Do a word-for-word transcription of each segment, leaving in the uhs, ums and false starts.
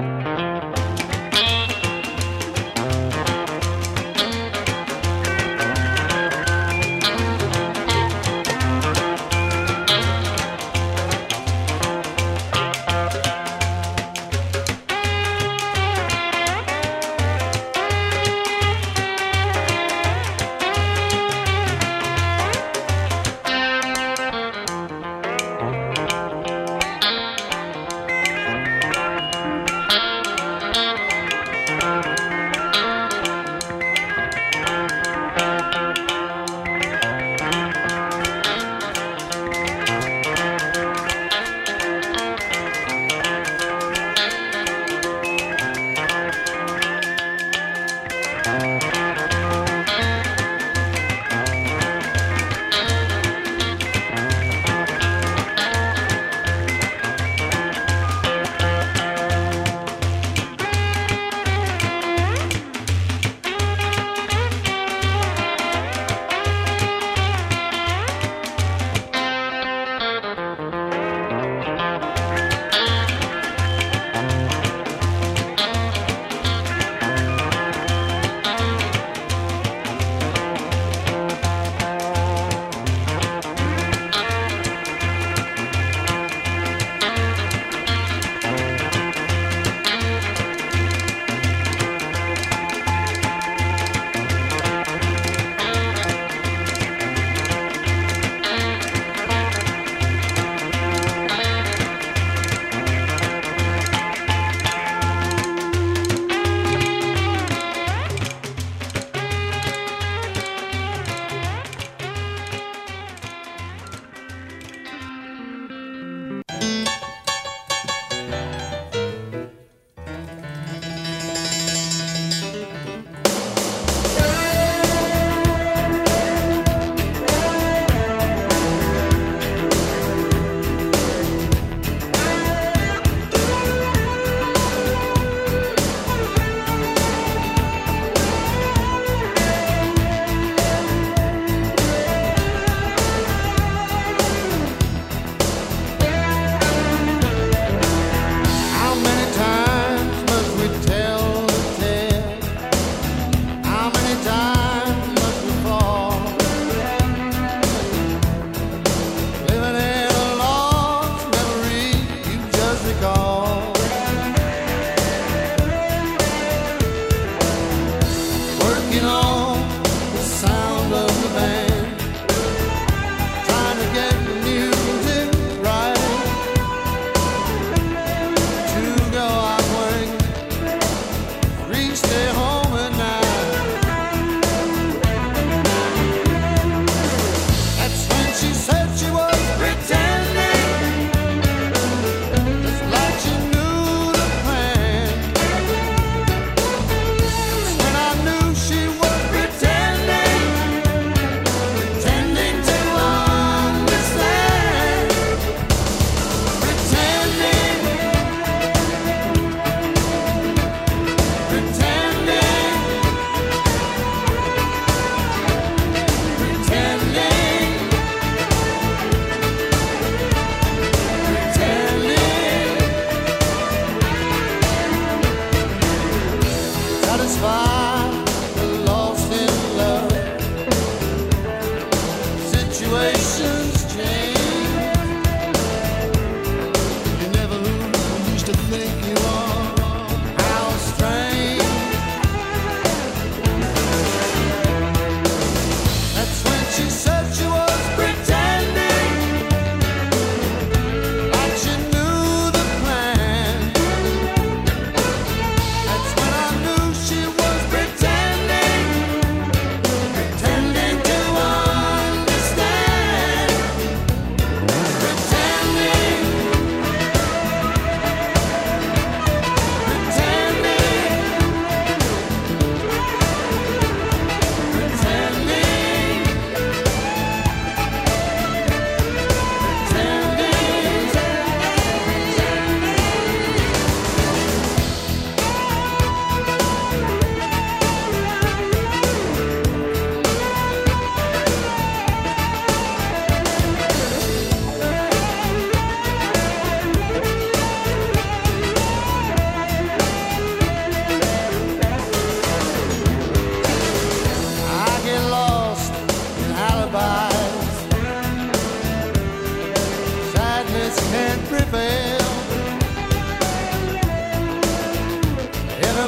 She was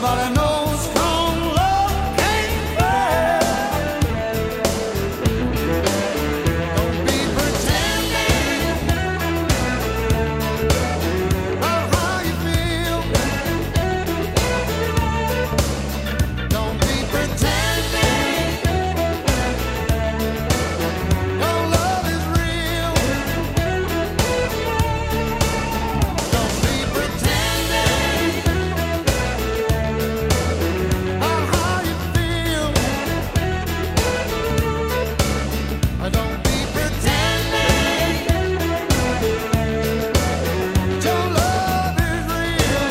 Everybody knows strong love can't fail. Don't be pretending about how you feel. Don't be pretending your love is real. Don't be pretending about how you feel. Don't be pretending your love is real.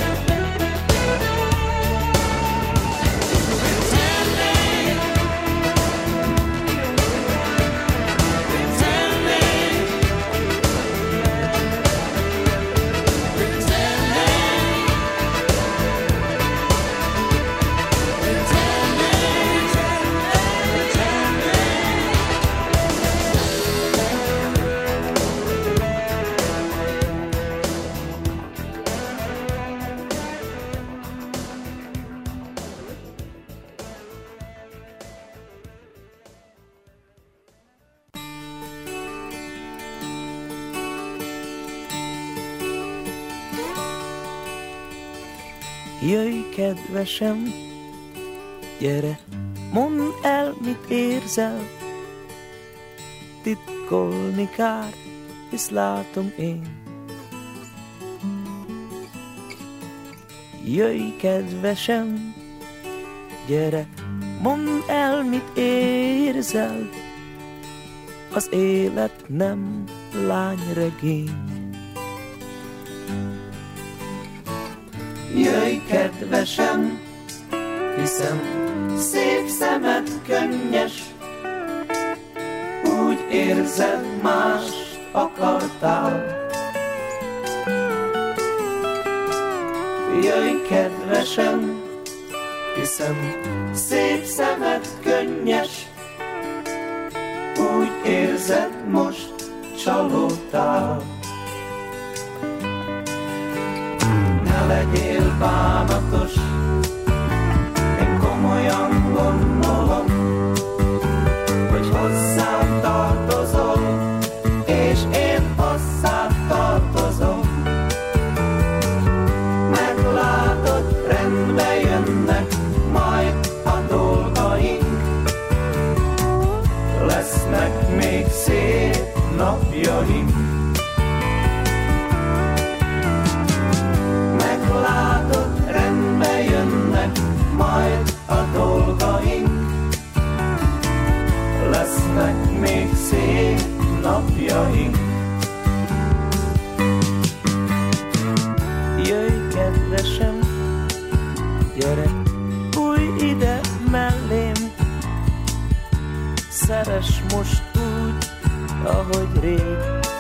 Pretending, Jöjj, kedvesem, gyere, mondd el, mit érzel. Titkolni kár, hisz látom én. Jöjj, kedvesem, gyere, mondd el, mit érzel. Az élet nem lányregény. Jöjj, kedvesem, hiszem szép szemed könnyes. Úgy érzed, mást akartál. Jöjj, kedvesem, hiszem szép szemed könnyes. Úgy érzed, most csalódtál. Ne legyél bánatos, én komolyan gondolom, hogy hozzám tartozol, és én hozzád tartozom. Meglátod, rendbe jönnek majd a dolgaink, lesznek még szép napjaink. Meglátod, rendbe jönnek majd a dolgaink, lesznek még szép napjaink. Jöjj, kedvesem, gyere, bújj ide mellém. Szeress most úgy, ahogy rég.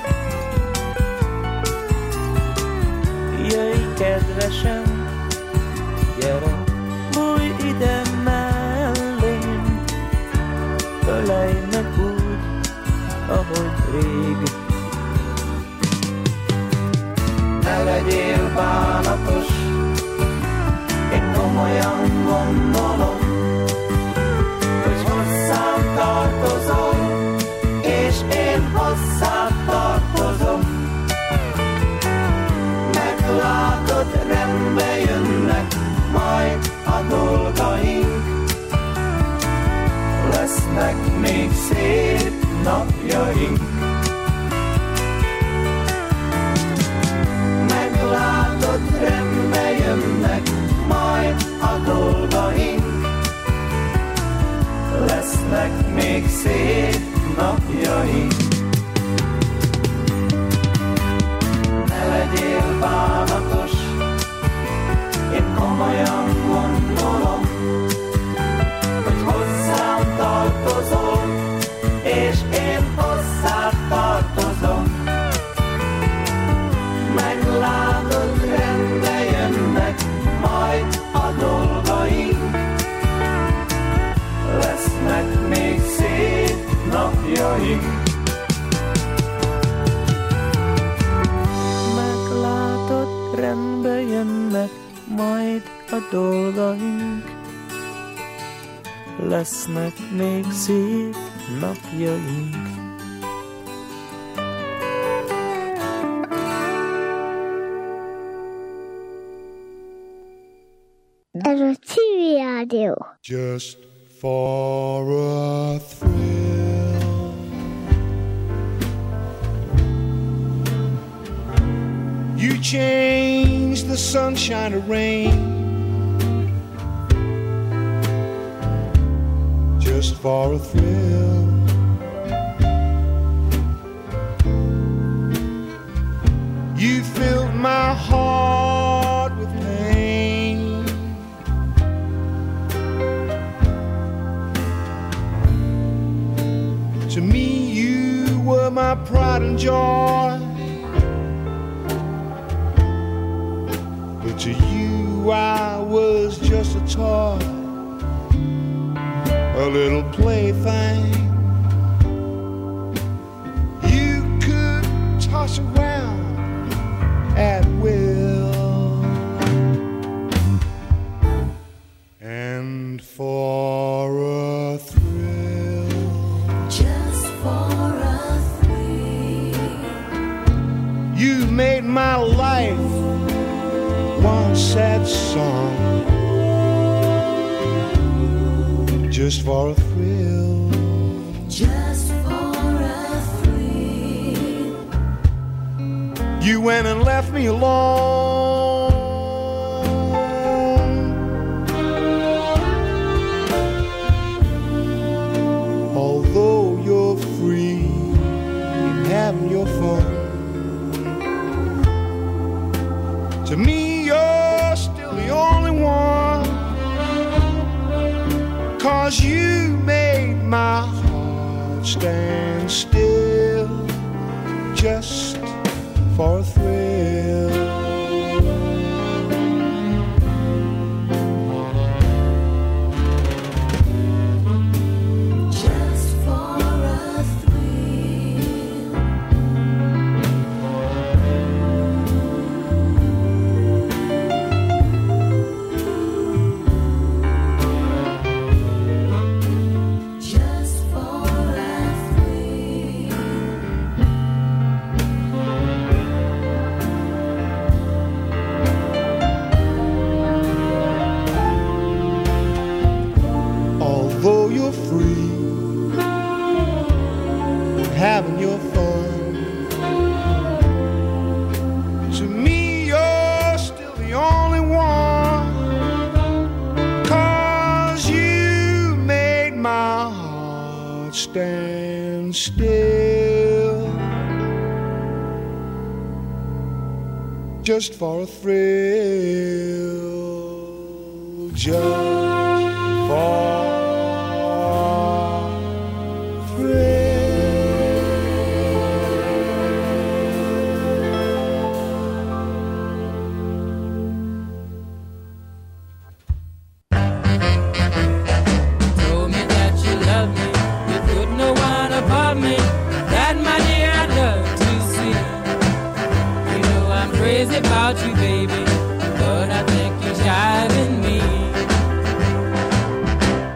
Jöjj, kedvesem, gyere, bújj ide mellém. Ölelj meg úgy, ahogy rég. Ne legyél bánatos, én komolyan gondolom, hogy hozzám tartozol, és én hozzád tartozom. Meglátod, rendbe jönnek majd a dolgaink, lesznek még szép napjaink. Meglátod, rendbe jönnek majd a dolgaink, lesznek még szép napjaink. Ne legyél bánatos, én komolyan gondolom, hogy hozzám tartozol, és én hozzád tartozom. Meglátod, rendbe jönnek majd a dolgaink, lesznek még szép napjaink. Meglátod, rendbe jönnek majd a dolgaink, lesznek még szép napjaink. Ez a Civil Rádió. Just for a thrill, you change the sunshine to rain. Just for a thrill, you filled my heart with pain. To me you were my pride and joy, but to you I was just a toy, a little plaything you could toss around at will. And for a thrill, just for a thrill, you made my life one sad song. Just for a thrill, just for a thrill, you went and left me alone. Although you're free and having your fun, to me you're still the only one. 'Cause you made my heart stand still, just for a thrill. just for a thrill, just for a thrill, Although you're free, having your fun, to me you're still the only one. 'Cause you made my heart stand still, just for a thrill, just for Told me that you love me, you put no one above me. That, my dear, I'd love to see. You know I'm crazy about you, baby, but I think you're jiving me.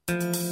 Thank